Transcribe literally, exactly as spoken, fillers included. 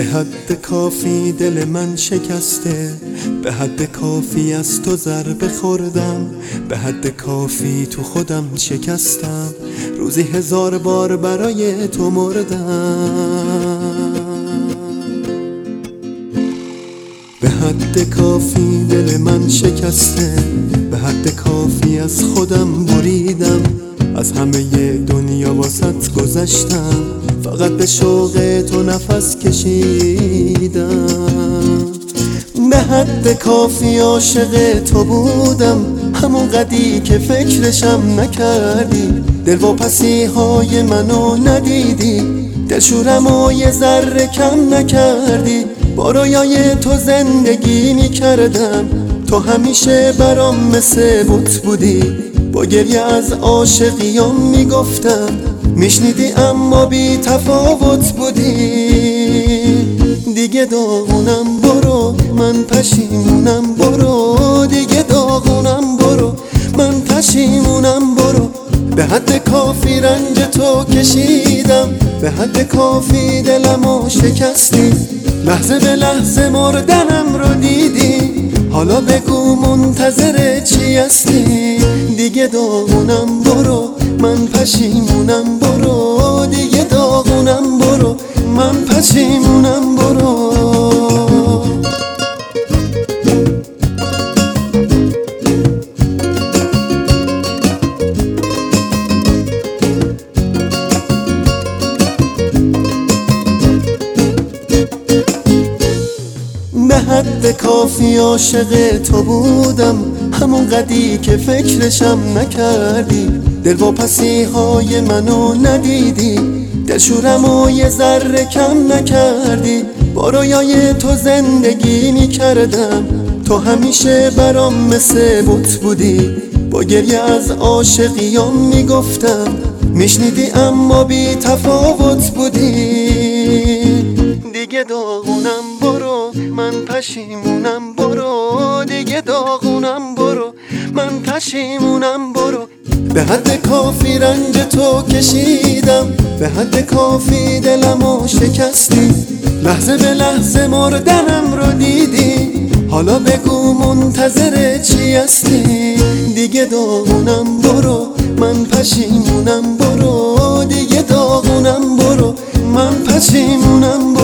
به حد کافی دل من شکسته، به حد کافی از تو ضربه خوردم، به حد کافی تو خودم شکستم، روزی هزار بار برای تو مردم. به حد کافی دل من شکسته، به حد کافی از خودم بریدم، از همه دنیا واسط گذشتم، فقط به شوق تو نفس کشیدم. به حد کافی عاشق تو بودم، همون قدی که فکرشم نکردی، دل واپسی های منو ندیدی، دلشورم و یه ذره کم نکردی. با رویای تو زندگی میکردم، تو همیشه برام مثل بت بودی، با گریه از عاشقیام میگفتم، میشنیدی اما بی تفاوت بودی. دیگه داغونم برو، من پشیمونم برو، دیگه داغونم برو، من پشیمونم برو. به حد کافی رنج تو کشیدم، به حد کافی دلمو شکستی، لحظه به لحظه مردنم رو دیدی، حالا بگو منتظر چی هستی؟ دیگه داغونم برو، من پشیمونم برو، دیگه داغونم برو، من پشیمونم برو. به حد کافی عاشق تو بودم، همون قدی که فکرشم نکردی، دل واپسی های منو ندیدی، دلشورم و یه ذره کم نکردی. با رویای تو زندگی میکردم، تو همیشه برام مثل بت بودی، با گریه از عاشقیام میگفتم، میشنیدی اما بی تفاوت بودی. دیگه داغونم برو، من پشیمونم برو، دیگه داغونم برو، من پشیمونم برو. به حد کافی رنج تو کشیدم، به حد کافی دلمو شکستی، لحظه به لحظه مردنم رو دیدی، حالا بگو منتظر چی هستی؟ دیگه داغونم برو، من پشیمونم برو، دیگه داغونم برو، من پشیمونم برو.